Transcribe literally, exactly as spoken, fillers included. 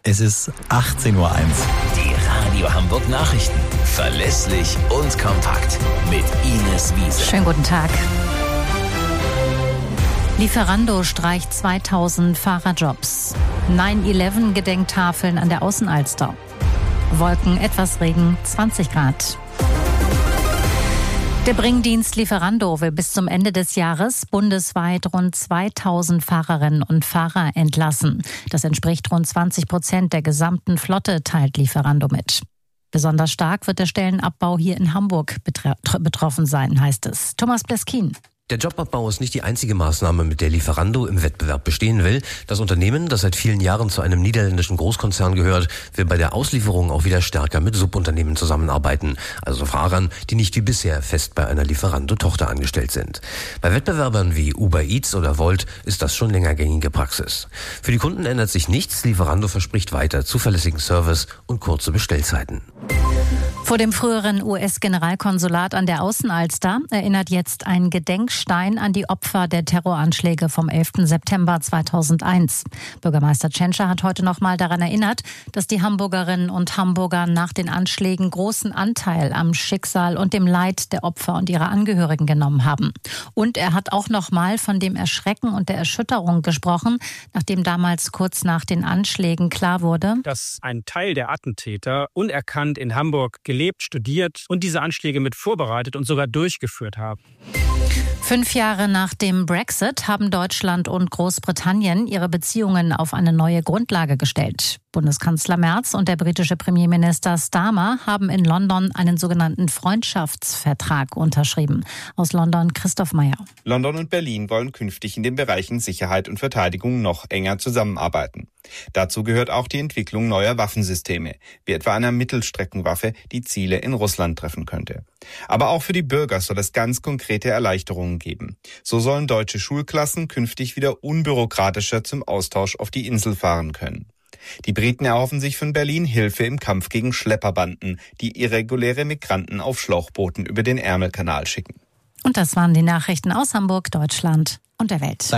Es ist achtzehn Uhr eins. Die Radio Hamburg Nachrichten. Verlässlich und kompakt. Mit Ines Wiese. Schönen guten Tag. Lieferando streicht zweitausend Fahrerjobs. neun elf Gedenktafeln an der Außenalster. Wolken, etwas Regen, zwanzig Grad. Der Bringdienst Lieferando will bis zum Ende des Jahres bundesweit rund zweitausend Fahrerinnen und Fahrer entlassen. Das entspricht rund zwanzig Prozent der gesamten Flotte, teilt Lieferando mit. Besonders stark wird der Stellenabbau hier in Hamburg betr- betroffen sein, heißt es. Thomas Bleskin. Der Jobabbau ist nicht die einzige Maßnahme, mit der Lieferando im Wettbewerb bestehen will. Das Unternehmen, das seit vielen Jahren zu einem niederländischen Großkonzern gehört, will bei der Auslieferung auch wieder stärker mit Subunternehmen zusammenarbeiten. Also Fahrern, die nicht wie bisher fest bei einer Lieferando-Tochter angestellt sind. Bei Wettbewerbern wie Uber Eats oder Volt ist das schon länger gängige Praxis. Für die Kunden ändert sich nichts. Lieferando verspricht weiter zuverlässigen Service und kurze Bestellzeiten. Vor dem früheren U S-Generalkonsulat an der Außenalster erinnert jetzt ein Gedenkstein an die Opfer der Terroranschläge vom elften September zweitausendeins. Bürgermeister Tschentscher hat heute noch mal daran erinnert, dass die Hamburgerinnen und Hamburger nach den Anschlägen großen Anteil am Schicksal und dem Leid der Opfer und ihrer Angehörigen genommen haben. Und er hat auch noch mal von dem Erschrecken und der Erschütterung gesprochen, nachdem damals kurz nach den Anschlägen klar wurde, dass ein Teil der Attentäter unerkannt in Hamburg gelebt, studiert und diese Anschläge mit vorbereitet und sogar durchgeführt haben. Fünf Jahre nach dem Brexit haben Deutschland und Großbritannien ihre Beziehungen auf eine neue Grundlage gestellt. Bundeskanzler Merz und der britische Premierminister Starmer haben in London einen sogenannten Freundschaftsvertrag unterschrieben. Aus London Christoph Meyer. London und Berlin wollen künftig in den Bereichen Sicherheit und Verteidigung noch enger zusammenarbeiten. Dazu gehört auch die Entwicklung neuer Waffensysteme, wie etwa einer Mittelstreckenwaffe, die Ziele in Russland treffen könnte. Aber auch für die Bürger soll es ganz konkrete Erleichterungen geben. So sollen deutsche Schulklassen künftig wieder unbürokratischer zum Austausch auf die Insel fahren können. Die Briten erhoffen sich von Berlin Hilfe im Kampf gegen Schlepperbanden, die irreguläre Migranten auf Schlauchbooten über den Ärmelkanal schicken. Und das waren die Nachrichten aus Hamburg, Deutschland und der Welt.